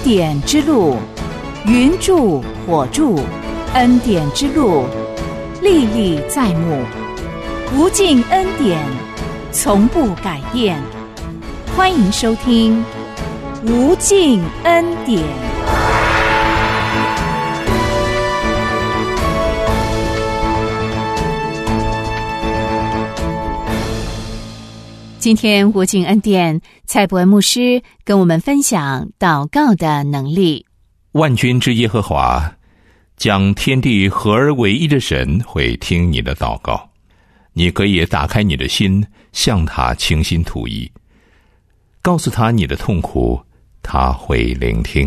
典之路，云柱火柱，恩典之路，历历在目，无尽恩典，从不改变。欢迎收听无尽恩典。今天无尽恩典，蔡伯恩牧师跟我们分享祷告的能力。 万军之耶和华，将天地合而为一的神会听你的祷告。你可以打开你的心，向他倾心吐意，告诉他你的痛苦，他会聆听。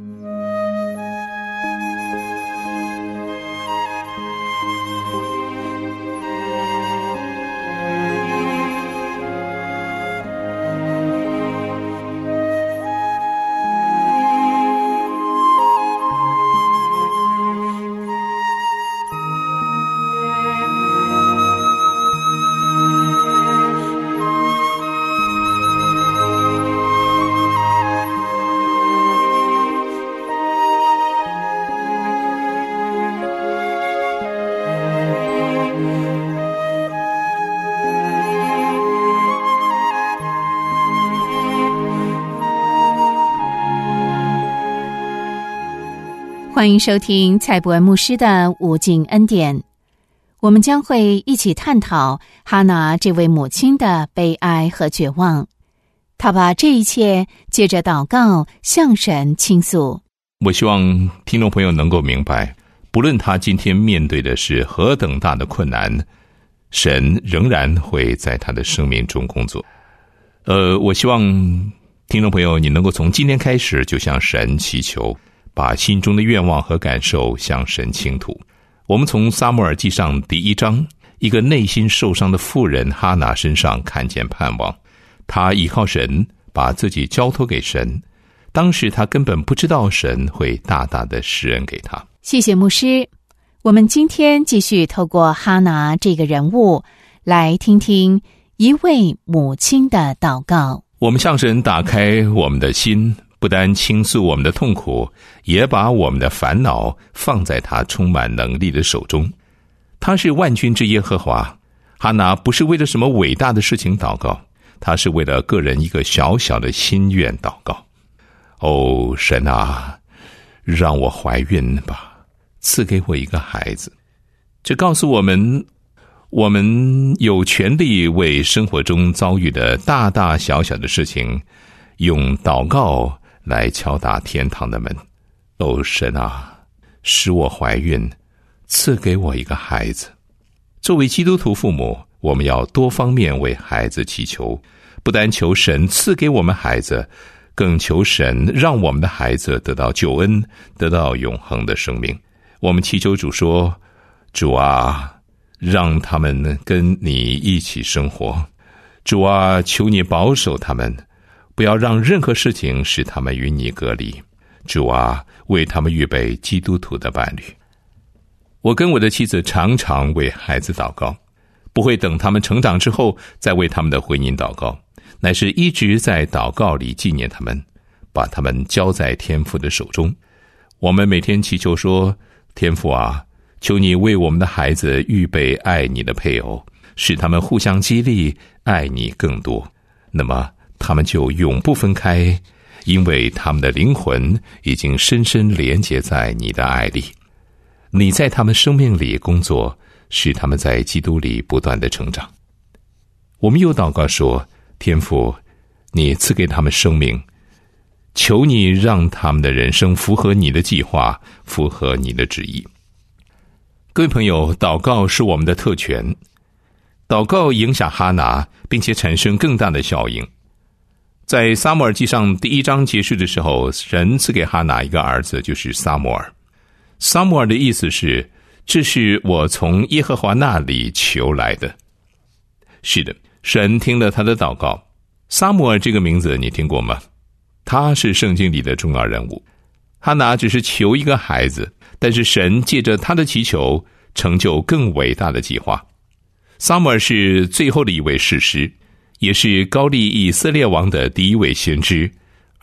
欢迎收听蔡伯恩牧师的无尽恩典。我们将会一起探讨哈拿这位母亲的悲哀和绝望。她把这一切借着祷告向神倾诉。 我希望听众朋友能够明白，不论他今天面对的是何等大的困难，神仍然会在他的生命中工作。我希望听众朋友你能够从今天开始就向神祈求，把心中的愿望和感受向神倾吐。我们从撒母耳记上第1章，一个内心受伤的妇人哈拿身上看见盼望。她依靠神，把自己交托给神。当时她根本不知道神会大大的施恩给她。 谢谢牧师。我们今天继续透过哈拿这个人物，来听听一位母亲的祷告。 我们向神打开我们的心，不单倾诉我们的痛苦，也把我们的烦恼放在他充满能力的手中。他是万军之耶和华。哈拿不是为了什么伟大的事情祷告，他是为了个人一个小小的心愿祷告。哦，神啊，让我怀孕吧，赐给我一个孩子。这告诉我们，我们有权利为生活中遭遇的大大小小的事情，用祷告来敲打天堂的门。哦，神啊，使我怀孕，赐给我一个孩子。作为基督徒父母，我们要多方面为孩子祈求，不单求神赐给我们孩子，更求神让我们的孩子得到救恩，得到永恒的生命。我们祈求主说，主啊，让他们跟你一起生活。主啊，求你保守他们，不要让任何事情使他们与你隔离。主啊，为他们预备基督徒的伴侣。我跟我的妻子常常为孩子祷告，不会等他们成长之后再为他们的婚姻祷告，乃是一直在祷告里纪念他们，把他们交在天父的手中。我们每天祈求说，天父啊，求你为我们的孩子预备爱你的配偶，使他们互相激励，爱你更多。那么他们就永不分开，因为他们的灵魂已经深深连结在你的爱里。你在他们生命里工作，使他们在基督里不断的成长。我们又祷告说，天父，你赐给他们生命，求你让他们的人生符合你的计划，符合你的旨意。各位朋友，祷告是我们的特权。祷告影响哈拿，并且产生更大的效应。在撒母耳记上第1章结束的时候，神赐给哈拿一个儿子，就是撒母耳。撒母耳的意思是，这是我从耶和华那里求来的。是的，神听了他的祷告。撒母耳这个名字你听过吗？他是圣经里的重要人物。哈拿只是求一个孩子，但是神借着他的祈求，成就更伟大的计划。撒母耳是最后的一位士师，也是高丽以色列王的第一位先知，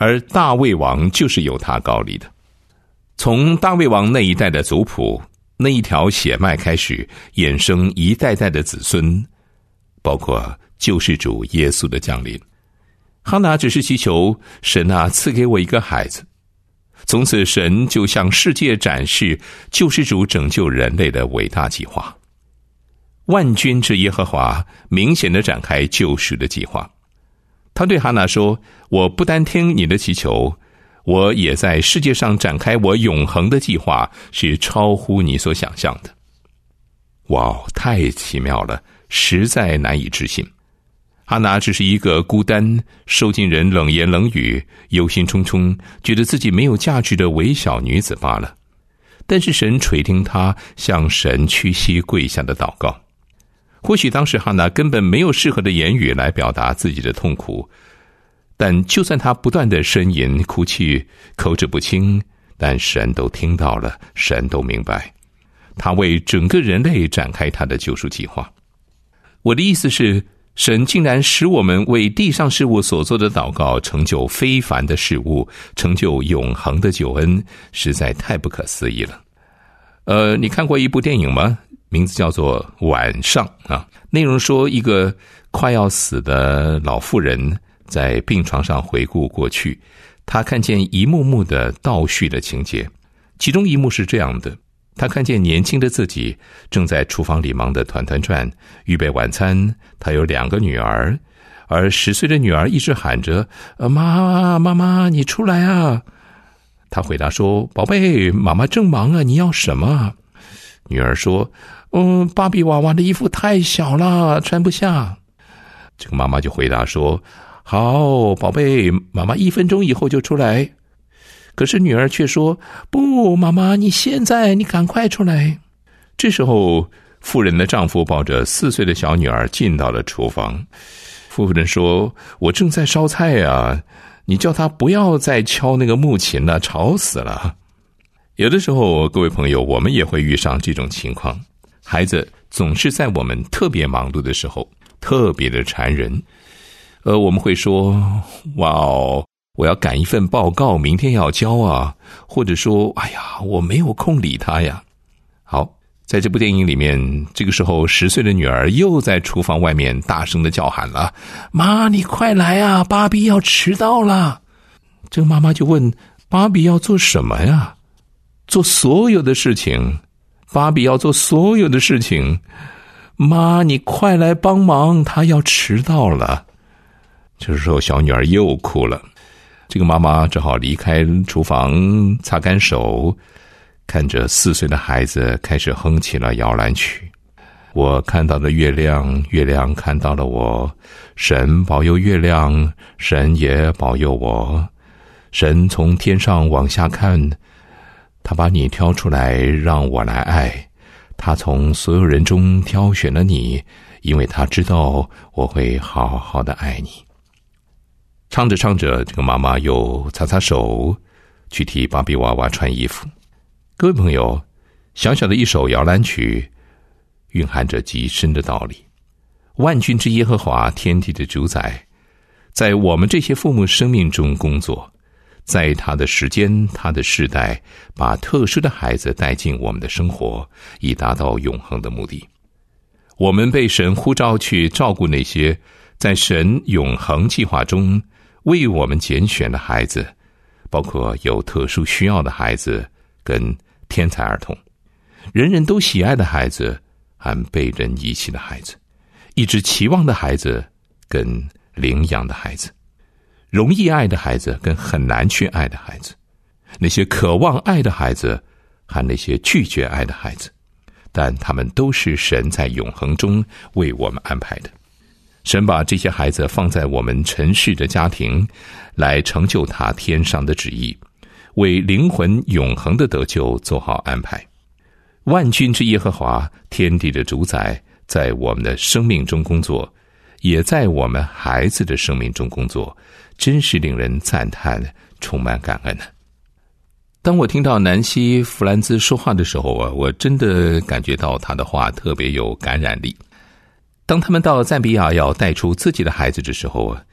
而大卫王就是由他高立的。从大卫王那一代的族谱，那一条血脉开始衍生一代代的子孙，包括救世主耶稣的降临。哈拿只是祈求神啊，赐给我一个孩子。从此神就向世界展示救世主拯救人类的伟大计划。万军之耶和华明显地展开救赎的计划。他对哈拿说，我不单听你的祈求，我也在世界上展开我永恒的计划，是超乎你所想象的。哇，太奇妙了，实在难以置信。哈拿只是一个孤单、受尽人冷言冷语、忧心忡忡、觉得自己没有价值的微小女子罢了。但是神垂听她向神屈膝跪下的祷告。或许当时哈拿根本没有适合的言语来表达自己的痛苦，但就算她不断的呻吟哭泣，口齿不清，但神都听到了，神都明白。他为整个人类展开他的救赎计划。我的意思是，神竟然使我们为地上事物所做的祷告成就非凡的事物，成就永恒的救恩，实在太不可思议了。你看过一部电影吗？名字叫做《晚上》啊。内容说一个快要死的老妇人在病床上回顾过去，她看见一幕幕的倒叙的情节。其中一幕是这样的，他看见年轻的自己正在厨房里忙得团团转，预备晚餐。他有2个女儿，而10岁的女儿一直喊着妈妈你出来啊。他回答说，宝贝，妈妈正忙啊，你要什么？女儿说，芭比娃娃的衣服太小了，穿不下。这个妈妈就回答说，好，宝贝，妈妈1分钟以后就出来。可是女儿却说，不，妈妈，你赶快出来。这时候妇人的丈夫抱着4岁的小女儿进到了厨房。妇人说，我正在烧菜啊，你叫他不要再敲那个木琴了，吵死了。有的时候各位朋友，我们也会遇上这种情况，孩子总是在我们特别忙碌的时候特别的缠人。我们会说，哇哦，我要赶一份报告，明天要交啊，或者说，哎呀，我没有空理他呀。好，在这部电影里面，这个时候10岁的女儿又在厨房外面大声的叫喊了，妈，你快来啊，芭比要迟到了。这个妈妈就问，芭比要做什么呀？做所有的事情。芭比要做所有的事情。妈，你快来帮忙，她要迟到了。这时候小女儿又哭了。这个妈妈只好离开厨房，擦干手，看着4岁的孩子开始哼起了摇篮曲。我看到了月亮，月亮看到了我，神保佑月亮，神也保佑我。神从天上往下看，他把你挑出来让我来爱，他从所有人中挑选了你，因为他知道我会好好的爱你。唱着唱着，这个妈妈又擦擦手，去替芭比娃娃穿衣服。各位朋友，小小的一首摇篮曲蕴含着极深的道理。万军之耶和华，天地的主宰，在我们这些父母生命中工作，在他的时间，他的世代，把特殊的孩子带进我们的生活，以达到永恒的目的。我们被神呼召去照顾那些在神永恒计划中为我们拣选的孩子，包括有特殊需要的孩子跟天才儿童，人人都喜爱的孩子和被人遗弃的孩子，一直期望的孩子跟领养的孩子，容易爱的孩子跟很难去爱的孩子，那些渴望爱的孩子和那些拒绝爱的孩子，但他们都是神在永恒中为我们安排的。神把这些孩子放在我们尘世的家庭，来成就他天上的旨意，为灵魂永恒的得救做好安排。万军之耶和华，天地的主宰，在我们的生命中工作，也在我们孩子的生命中工作，真是令人赞叹，充满感恩。当我听到南希·弗兰兹说话的时候啊，我真的感觉到他的话特别有感染力。当他们到赞比亚要带出自己的孩子的时候啊，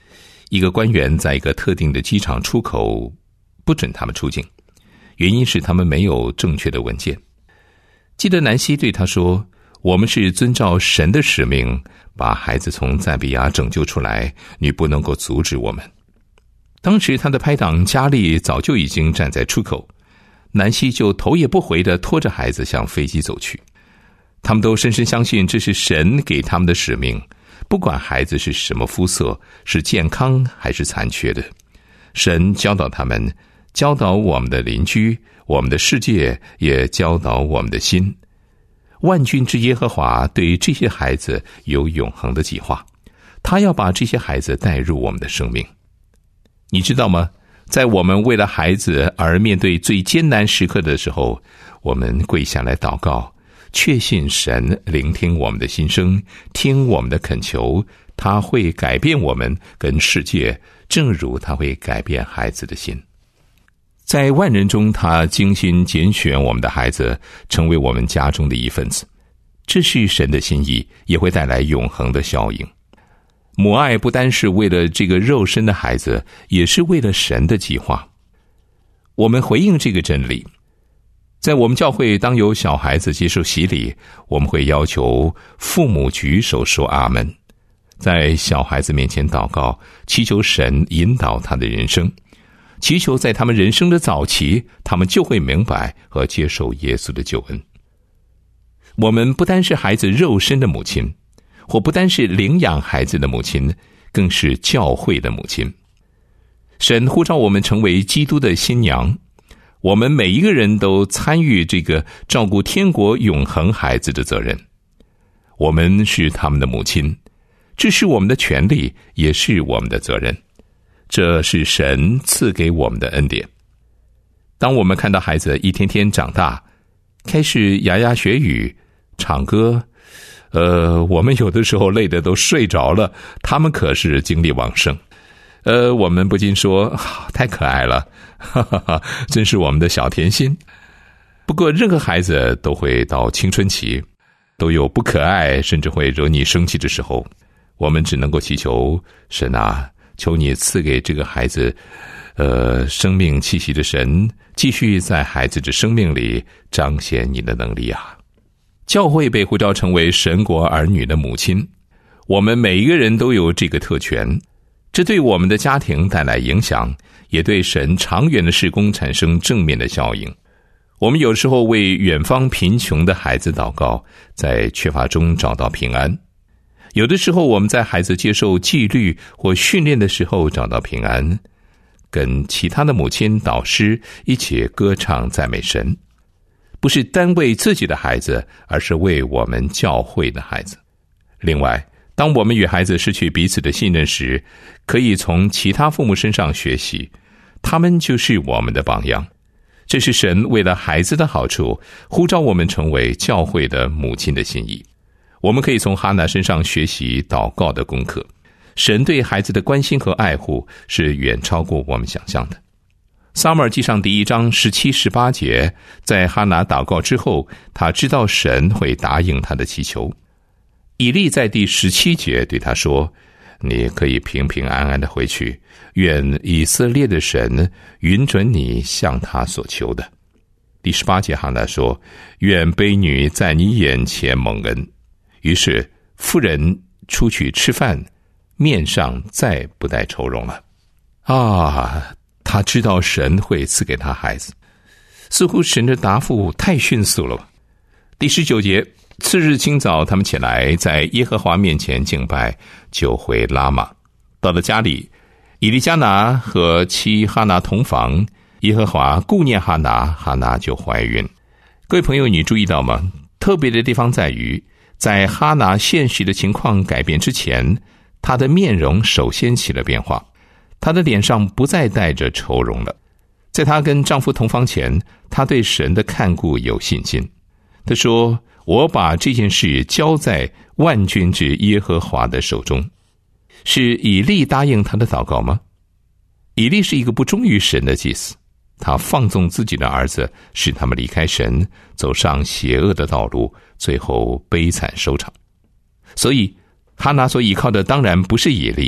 一个官员在一个特定的机场出口不准他们出境，原因是他们没有正确的文件。记得南希对他说，我们是遵照神的使命把孩子从赞比亚拯救出来，你不能够阻止我们。当时他的拍档佳丽早就已经站在出口，南希就头也不回地拖着孩子向飞机走去。他们都深深相信这是神给他们的使命，不管孩子是什么肤色，是健康还是残缺的，神教导他们，教导我们的邻居，我们的世界，也教导我们的心。万军之耶和华对这些孩子有永恒的计划，他要把这些孩子带入我们的生命。你知道吗？在我们为了孩子而面对最艰难时刻的时候，我们跪下来祷告，确信神聆听我们的心声，听我们的恳求，他会改变我们跟世界，正如他会改变孩子的心。在万人中，他精心拣选我们的孩子，成为我们家中的一份子，这是神的心意，也会带来永恒的效应。母爱不单是为了这个肉身的孩子，也是为了神的计划。我们回应这个真理，在我们教会，当有小孩子接受洗礼，我们会要求父母举手说阿们，在小孩子面前祷告，祈求神引导他的人生，祈求在他们人生的早期，他们就会明白和接受耶稣的救恩。我们不单是孩子肉身的母亲，或不单是领养孩子的母亲，更是教会的母亲。神呼召我们成为基督的新娘，我们每一个人都参与这个照顾天国永恒孩子的责任。我们是他们的母亲，这是我们的权利，也是我们的责任。这是神赐给我们的恩典。当我们看到孩子一天天长大，开始牙牙学语、唱歌，我们有的时候累得都睡着了，他们可是精力旺盛。我们不禁说，太可爱了，哈哈哈，真是我们的小甜心。不过任何孩子都会到青春期，都有不可爱甚至会惹你生气的时候，我们只能够祈求神啊，求你赐给这个孩子生命气息的神，继续在孩子的生命里彰显你的能力啊。教会被呼召成为神国儿女的母亲，我们每一个人都有这个特权，这对我们的家庭带来影响，也对神长远的事工产生正面的效应。我们有时候为远方贫穷的孩子祷告，在缺乏中找到平安；有的时候我们在孩子接受纪律或训练的时候找到平安，跟其他的母亲导师一起歌唱赞美神，不是单为自己的孩子，而是为我们教会的孩子。另外，当我们与孩子失去彼此的信任时，可以从其他父母身上学习，他们就是我们的榜样。这是神为了孩子的好处，呼召我们成为教会的母亲的心意。我们可以从哈拿身上学习祷告的功课。神对孩子的关心和爱护是远超过我们想象的。撒母耳记上第1章17、18节，在哈拿祷告之后，他知道神会答应他的祈求。以利在第17节对他说，你可以平平安安的回去，愿以色列的神允准你向他所求的。第18节哈拿说，愿婢女在你眼前蒙恩。于是妇人出去吃饭，面上再不带愁容了。他知道神会赐给他孩子，似乎神的答复太迅速了。第19节，次日清早，他们起来，在耶和华面前敬拜，就回拉玛。到了家里，以利加拿和妻哈拿同房，耶和华顾念哈拿，哈拿就怀孕。各位朋友，你注意到吗？特别的地方在于，在哈拿现实的情况改变之前，她的面容首先起了变化，她的脸上不再带着愁容了。在她跟丈夫同房前，她对神的看顾有信心。她说，我把这件事交在万军之耶和华的手中。是以利答应他的祷告吗？以利是一个不忠于神的祭司，他放纵自己的儿子，使他们离开神，走上邪恶的道路，最后悲惨收场。所以哈拿所依靠的当然不是以利，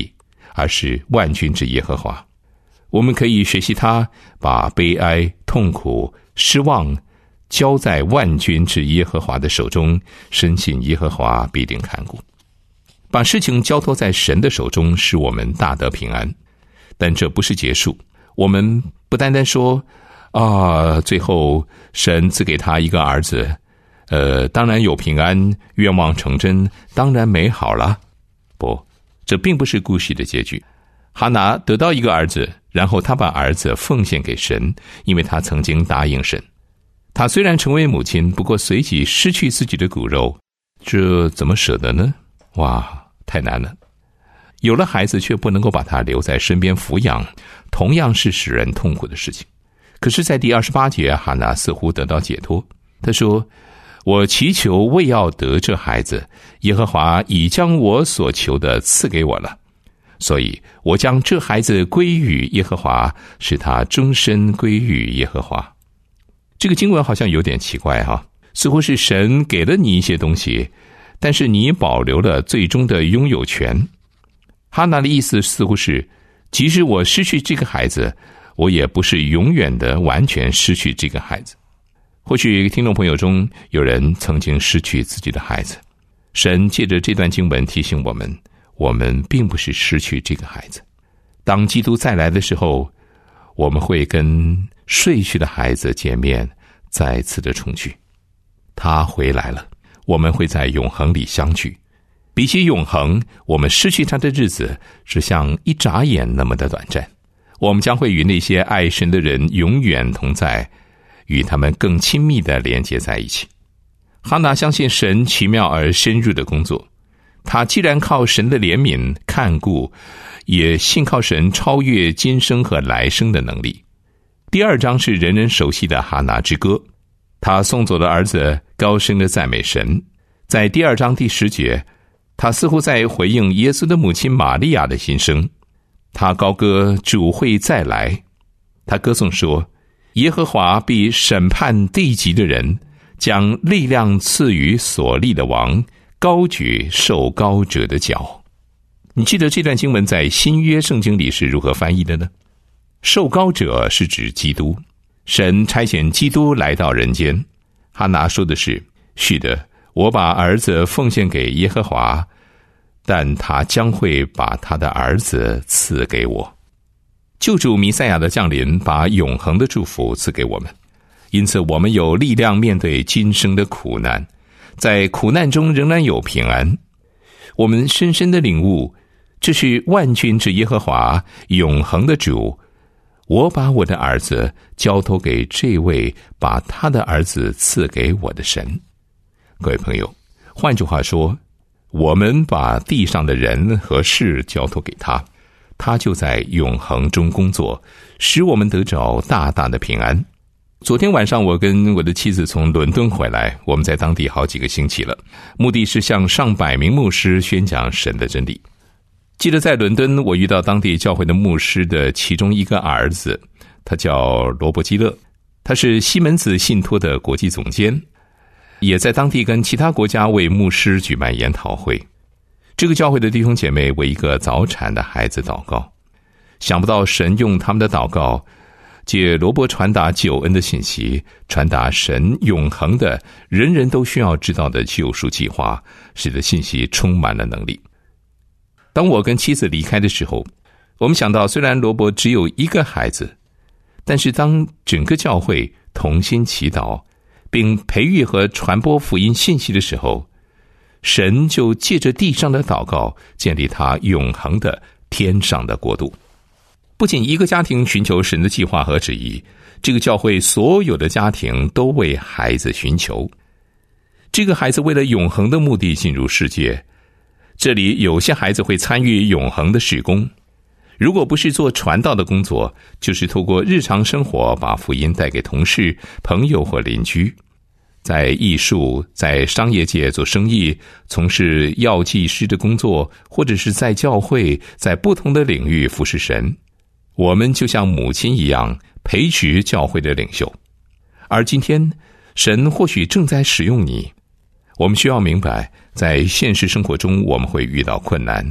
而是万军之耶和华。我们可以学习他把悲哀、痛苦、失望交在万军之耶和华的手中，深信耶和华必定看顾。把事情交托在神的手中，使我们大得平安。但这不是结束，我们不单单说最后神赐给他一个儿子，当然有平安，愿望成真，当然美好了。不，这并不是故事的结局。哈拿得到一个儿子，然后他把儿子奉献给神，因为他曾经答应神。他虽然成为母亲，不过随即失去自己的骨肉，这怎么舍得呢？哇，太难了。有了孩子却不能够把他留在身边抚养，同样是使人痛苦的事情。可是在第28节，哈拿似乎得到解脱。他说，我祈求为要得这孩子，耶和华已将我所求的赐给我了，所以我将这孩子归于耶和华，使他终身归于耶和华。这个经文好像有点奇怪似乎是神给了你一些东西，但是你保留了最终的拥有权。哈拿的意思似乎是，即使我失去这个孩子，我也不是永远的完全失去这个孩子。或许听众朋友中有人曾经失去自己的孩子，神借着这段经文提醒我们，我们并不是失去这个孩子。当基督再来的时候，我们会跟睡去的孩子见面，再次的重聚。他回来了，我们会在永恒里相聚。比起永恒，我们失去他的日子只像一眨眼那么的短暂。我们将会与那些爱神的人永远同在，与他们更亲密地连接在一起。哈拿相信神奇妙而深入的工作，他既然靠神的怜悯看顾，也信靠神超越今生和来生的能力。第2章是人人熟悉的哈拿之歌，他送走的儿子高声的赞美神。在第2章第10节，他似乎在回应耶稣的母亲玛利亚的心声。他高歌主会再来，他歌颂说，耶和华必审判地极的人，将力量赐予所立的王，高举受膏者的脚。你记得这段经文在新约圣经里是如何翻译的呢？受膏者是指基督，神差遣基督来到人间。哈拿说的是，是的，我把儿子奉献给耶和华，但他将会把他的儿子赐给我。救主弥赛亚的降临把永恒的祝福赐给我们，因此我们有力量面对今生的苦难，在苦难中仍然有平安。我们深深的领悟，这是万军之耶和华永恒的主，我把我的儿子交托给这位把他的儿子赐给我的神。各位朋友，换句话说，我们把地上的人和事交托给他，他就在永恒中工作，使我们得着大大的平安。昨天晚上我跟我的妻子从伦敦回来，我们在当地好几个星期了，目的是向上百名牧师宣讲神的真理。记得在伦敦，我遇到当地教会的牧师的其中一个儿子，他叫罗伯基勒，他是西门子信托的国际总监，也在当地跟其他国家为牧师举办研讨会。这个教会的弟兄姐妹为一个早产的孩子祷告，想不到神用他们的祷告，借罗伯传达救恩的信息，传达神永恒的人人都需要知道的救赎计划，使得信息充满了能力。当我跟妻子离开的时候，我们想到虽然罗伯只有一个孩子，但是当整个教会同心祈祷并培育和传播福音信息的时候，神就借着地上的祷告建立他永恒的天上的国度。不仅一个家庭寻求神的计划和旨意，这个教会所有的家庭都为孩子寻求。这个孩子为了永恒的目的进入世界，这里有些孩子会参与永恒的事工，如果不是做传道的工作，就是透过日常生活把福音带给同事、朋友或邻居。在艺术、在商业界做生意，从事药剂师的工作，或者是在教会，在不同的领域服侍神。我们就像母亲一样培植教会的领袖。而今天，神或许正在使用你。我们需要明白，在现实生活中我们会遇到困难，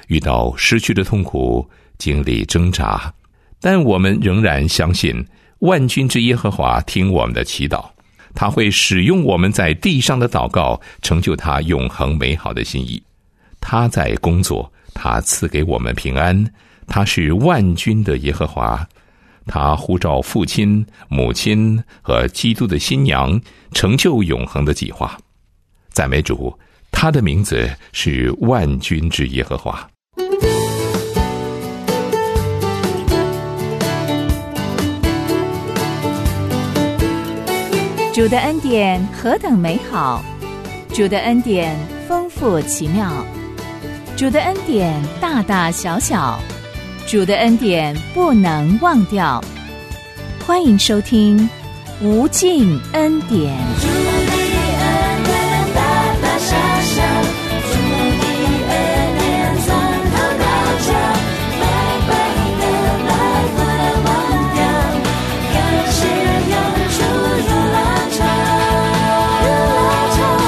遇到失去的痛苦，经历挣扎，但我们仍然相信万军之耶和华听我们的祈祷，他会使用我们在地上的祷告，成就他永恒美好的心意。他在工作，他赐给我们平安，他是万军的耶和华，他呼召父亲、母亲和基督的新娘，成就永恒的计划。赞美主，他的名字是万军之耶和华。 主的恩典何等美好，主的恩典丰富奇妙，主的恩典大大小小，主的恩典不能忘掉。欢迎收听无尽恩典。主的恩典大大小小，主的恩典从头到脚，白白的来不能忘掉，感谢永驻如浪潮，如浪潮。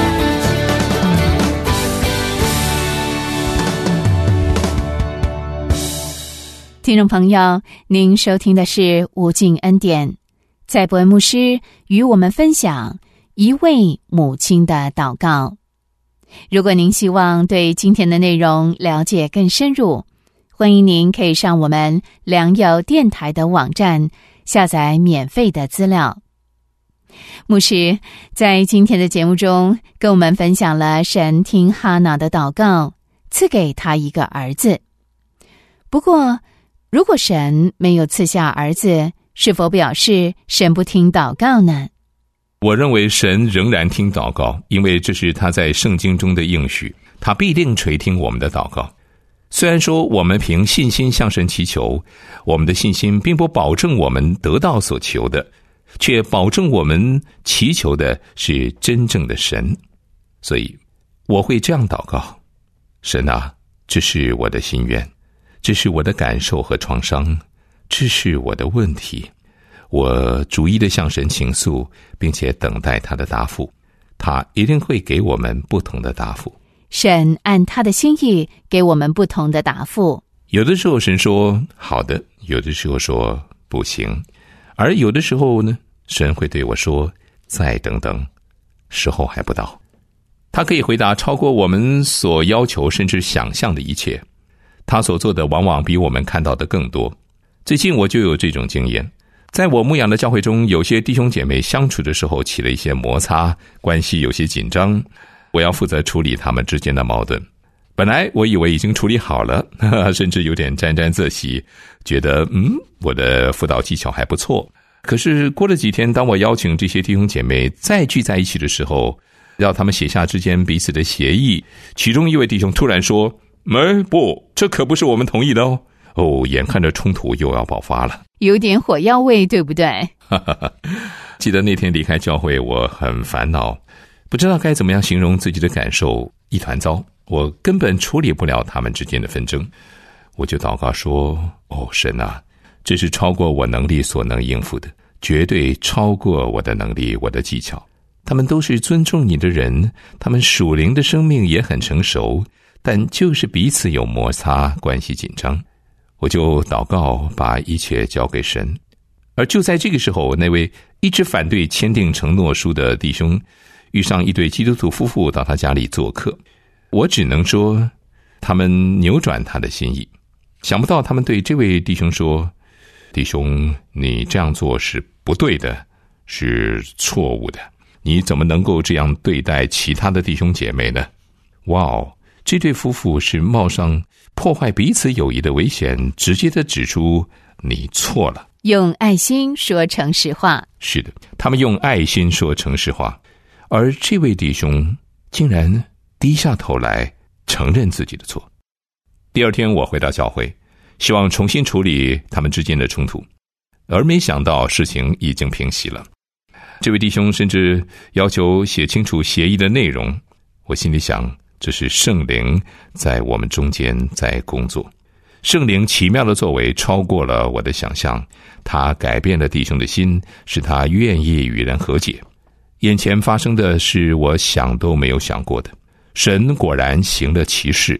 听众朋友，您收听的是无尽恩典，在伯恩牧师与我们分享一位母亲的祷告。如果您希望对今天的内容了解更深入，欢迎您可以上我们良友电台的网站下载免费的资料。牧师在今天的节目中跟我们分享了神听哈拿的祷告，赐给他一个儿子。不过如果神没有赐下儿子，是否表示神不听祷告呢？ 我认为神仍然听祷告，因为这是他在圣经中的应许，他必定垂听我们的祷告。虽然说我们凭信心向神祈求，我们的信心并不保证我们得到所求的，却保证我们祈求的是真正的神。所以我会这样祷告：神啊，这是我的心愿，这是我的感受和创伤，这是我的问题，我逐一的向神倾诉，并且等待他的答复，他一定会给我们不同的答复。 神按他的心意给我们不同的答复。 有的时候神说好的，有的时候说不行，而有的时候呢，神会对我说再等等，时候还不到。他可以回答超过我们所要求甚至想象的一切，他所做的往往比我们看到的更多。最近我就有这种经验，在我牧养的教会中，有些弟兄姐妹相处的时候起了一些摩擦，关系有些紧张，我要负责处理他们之间的矛盾。本来我以为已经处理好了，甚至有点沾沾自喜，觉得我的辅导技巧还不错。可是过了几天，当我邀请这些弟兄姐妹再聚在一起的时候，让他们写下之间彼此的协议，其中一位弟兄突然说不，这可不是我们同意的哦。眼看着冲突又要爆发了， 有点火药味，对不对？ 记得那天离开教会，我很烦恼，不知道该怎么样形容自己的感受，一团糟，我根本处理不了他们之间的纷争。我就祷告说，神啊，这是超过我能力所能应付的，绝对超过我的能力，我的技巧。他们都是尊重你的人，他们属灵的生命也很成熟，但就是彼此有摩擦，关系紧张。我就祷告，把一切交给神。而就在这个时候，那位一直反对签订承诺书的弟兄遇上一对基督徒夫妇到他家里做客。我只能说他们扭转他的心意。想不到他们对这位弟兄说，弟兄，你这样做是不对的，是错误的，你怎么能够这样对待其他的弟兄姐妹呢？哇，这对夫妇是冒上破坏彼此友谊的危险，直接的指出你错了。 用爱心说诚实话。 是的，他们用爱心说诚实话，而这位弟兄竟然低下头来承认自己的错。第二天我回到教会，希望重新处理他们之间的冲突，而没想到事情已经平息了。这位弟兄甚至要求写清楚协议的内容，我心里想，这是圣灵在我们中间在工作。圣灵奇妙的作为超过了我的想象，他改变了弟兄的心，使他愿意与人和解。眼前发生的是我想都没有想过的，神果然行了奇事，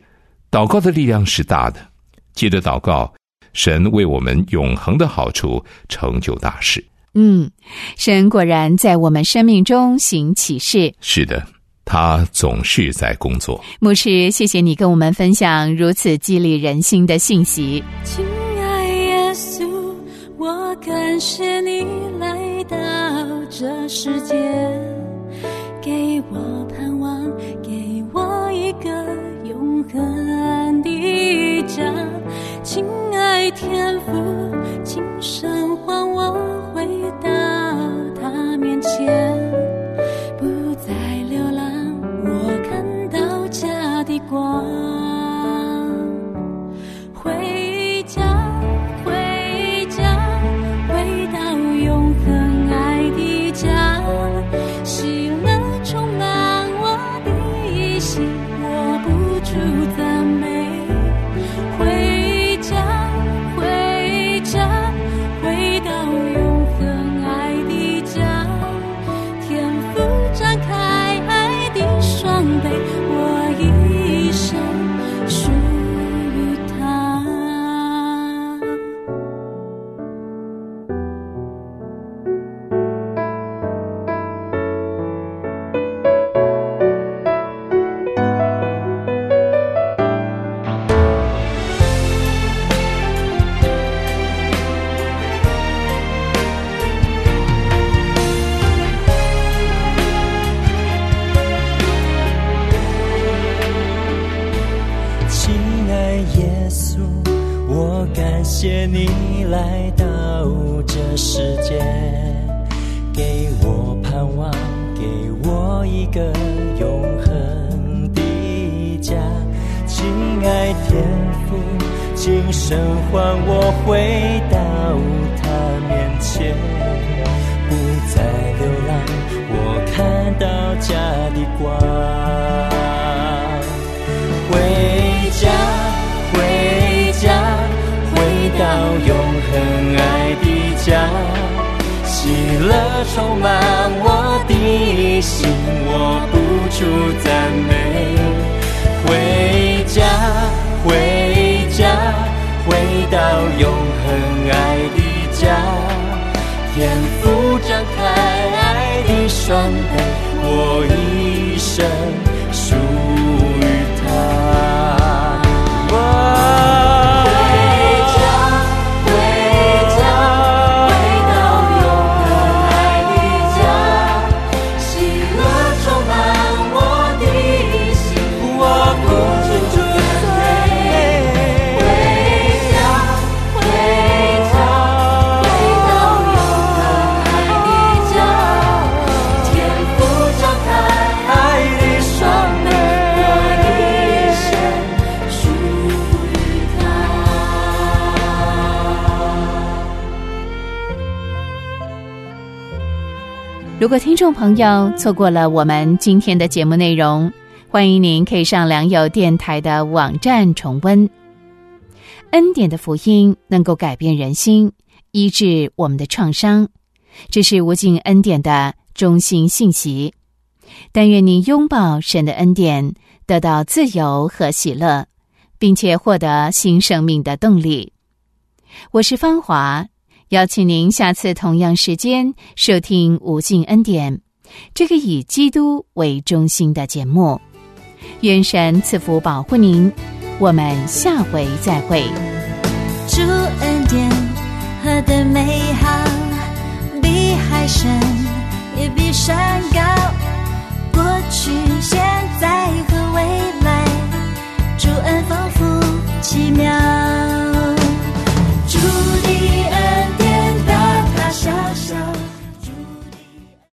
祷告的力量是大的，接着祷告，神为我们永恒的好处成就大事。 神果然在我们生命中行奇事。 是的，他总是在工作。 牧师，谢谢你跟我们分享如此激励人心的信息。 亲爱耶稣，我感谢你来到这世界，给我盼望，给我一个永恒的家。亲爱天父，请神还我回到他面前，不再流浪，我看到家的光。回家，回家，回到永恒爱的家，喜乐充满我的心，握不住赞美。回家，回家，回到永恒爱的家，天父张开爱的双臂，我一生属于他。 感谢你来到这世界，给我盼望，给我一个永恒的家。亲爱天父，请神还我回到他面前，不再流浪，我看到家的光。回家，回家，回到永恒爱的家，喜乐充满我的心，握不住赞美。回家，回家，回到永恒爱的家，天父张开爱的双臂，我一生属于他。 如果听众朋友错过了我们今天的节目内容，欢迎您可以上良友电台的网站重温。恩典的福音能够改变人心，医治我们的创伤，这是无尽恩典的中心信息。但愿您拥抱神的恩典，得到自由和喜乐，并且获得新生命的动力。我是芳华，邀请您下次同样时间收听无尽恩典，这个以基督为中心的节目。愿神赐福保护您，我们下回再会。 主恩典何等美好，比海深也比山高。